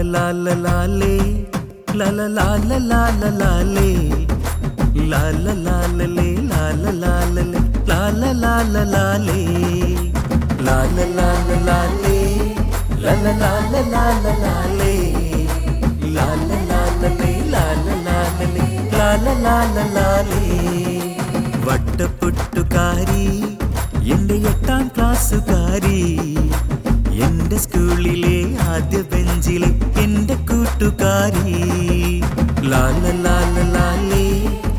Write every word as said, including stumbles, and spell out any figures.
ലാല ലാലേ ലാല ലാല ലാല ലാലേ ലാല ലാലലേ ലാല ലാലലേ ലാല ലാല ലാലേ ലാല ലാല ലാലേ ലാല ലാല ലാല ലാലേ ലാല ലാലലേ ലാല ലാലലേ ലാല ലാല ലാലേ വട്ടപ്പൊട്ടുകാരി എന്റെ എട്ടാം ക്ലാസ്സുകാരി എന്റെ സ്കൂളിലെ ആദ്യ ബെഞ്ചിലെ എന്റെ കൂട്ടുകാരി ലാല ലാല ലാലേ